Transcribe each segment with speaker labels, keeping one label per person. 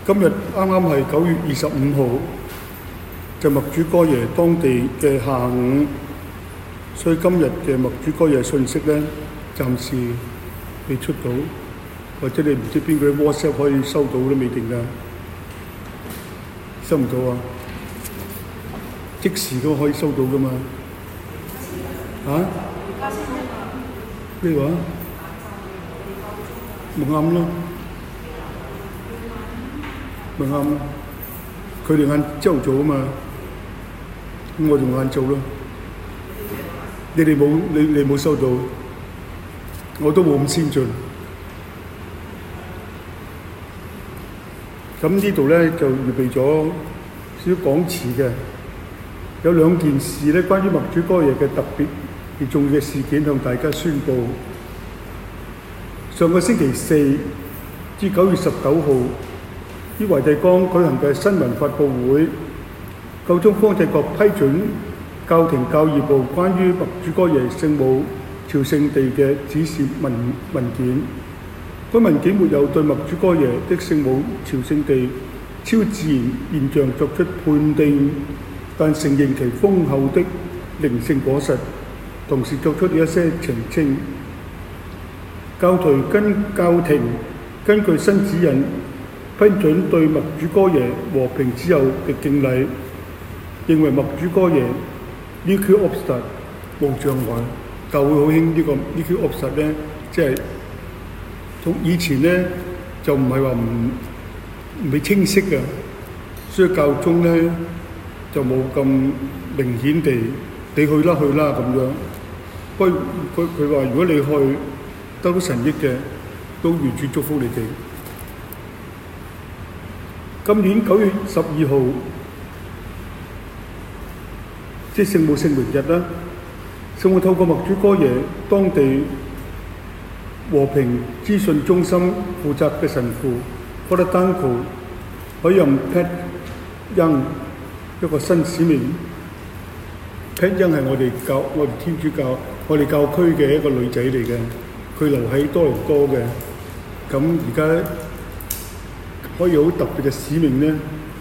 Speaker 1: 今日啱啱係9月25號，就默主哥耶當地嘅下午，所以今日嘅默主哥耶信息咧，暫時未出到，或者你唔知邊個 WhatsApp 可以收到都未定㗎，收唔到啊？即時都可以收到㗎嘛？啊？咩話？咪啱咯，咪啱。佢哋晏朝早啊嘛，咁我哋晏晝咯。你哋冇，你冇收到，我都冇咁先進。咁呢度咧就預備咗少少講詞嘅，有兩件事咧，關於默主哥耶嘅特別而重要嘅事件向大家宣佈。上個星期四至9月19號，於懷帝崗舉行嘅新聞發佈會，教宗方濟各批准教廷教義部關於默主哥耶聖母朝聖地嘅指示文件。該文件沒有對默主哥耶的聖母朝聖地超自然現象作出判定，但承認其豐厚的靈性果實，同時作出了一些澄清。教廷根據新指引批准對默主哥耶和平之友嘅敬禮，認為默主哥耶 Liquid Obstat 無障礙。教會好興呢個 Liquid Obstat 咧，即係同以前咧就唔係話唔係清晰嘅，所以教宗咧就冇咁明顯地你去啦咁樣。不過佢話如果你去得到神益嘅，都願主祝福你哋。今年9月12號，即係聖母聖榮日啦。聖母透過默主哥耶當地和平資訊中心負責嘅神父 Father Danko 委任 Pat Young 一個新使命。Pat Young 係我哋天主教我哋教區嘅一個女仔嚟嘅。佢留喺多倫多嘅，咁而家可以好特別嘅使命咧。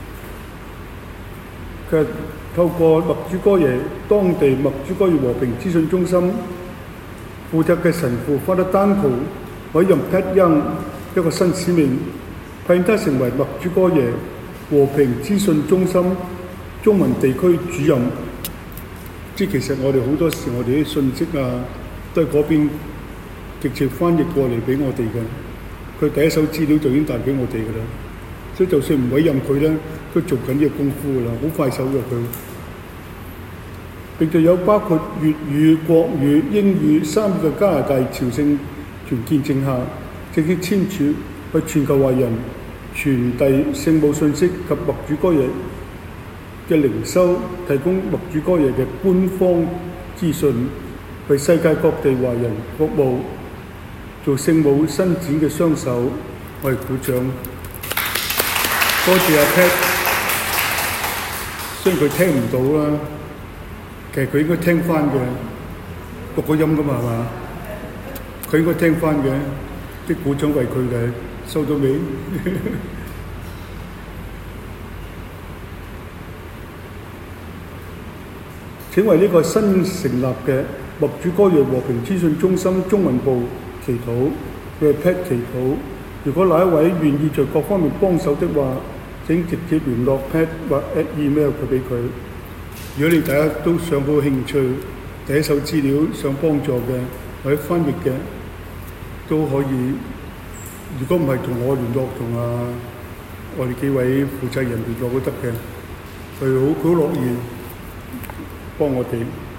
Speaker 1: 佢透過默主哥耶當地默主哥耶和平資訊中心負責嘅神父 Father Danko 委任 Pat Young 一個新使命，派他成為默主哥耶和平資訊中心中文地區主任。即係其實我哋好多時我哋啲信息啊，都係嗰邊直接翻譯過嚟俾我哋嘅，佢第一手資料就已經帶俾我哋嘅啦。所以就算唔委任佢咧，都做緊呢個功夫嘅啦，好快手嘅佢。並且有包括粵語、國語、英語3個加拿大朝聖團見證下，正式簽署為全球華人傳遞聖母信息及默主哥耶嘅靈修，提供默主哥耶嘅官方資訊，為世界各地華人服務。做聖母伸展嘅雙手，我哋鼓掌。多謝阿 Pat， 雖然佢聽唔到啦，其實佢應該聽翻嘅，錄個音㗎嘛係嘛？佢應該聽翻嘅，啲鼓掌為佢嘅，收到未？請為呢個新成立嘅默主哥耶和平資訊中心中文部祈禱，為 Pat 祈禱。如果哪一位願意在各方面幫手的話，請直接聯絡 Pat 或 email 佢俾佢。如果你大家都想好興趣，第一手資料想幫助嘅或者翻譯嘅都可以。如果唔係同我聯絡，同我哋幾位負責人聯絡都得嘅。佢好樂意幫我哋。